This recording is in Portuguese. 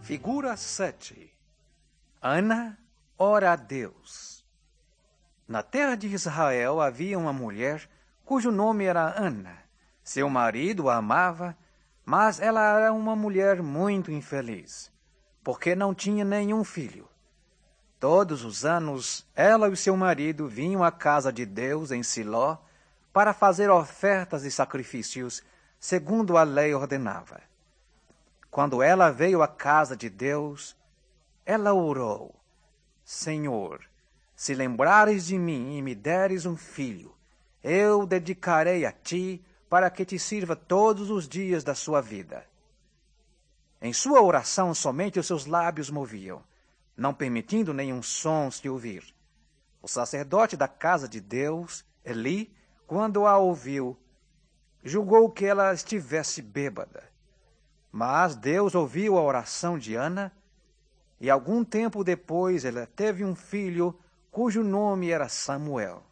Figura 7. Ana ora a Deus. Na terra de Israel havia uma mulher cujo nome era Ana. Seu marido a amava, mas ela era uma mulher muito infeliz, porque não tinha nenhum filho. Todos os anos, ela e seu marido vinham à casa de Deus em Siló para fazer ofertas e sacrifícios, segundo a lei ordenava. Quando ela veio à casa de Deus, ela orou: Senhor, se lembrares de mim e me deres um filho, eu dedicarei a ti para que te sirva todos os dias da sua vida. Em sua oração, somente os seus lábios moviam, não permitindo nenhum som se ouvir. O sacerdote da casa de Deus, Eli, quando a ouviu, julgou que ela estivesse bêbada. Mas Deus ouviu a oração de Ana, e algum tempo depois ela teve um filho cujo nome era Samuel.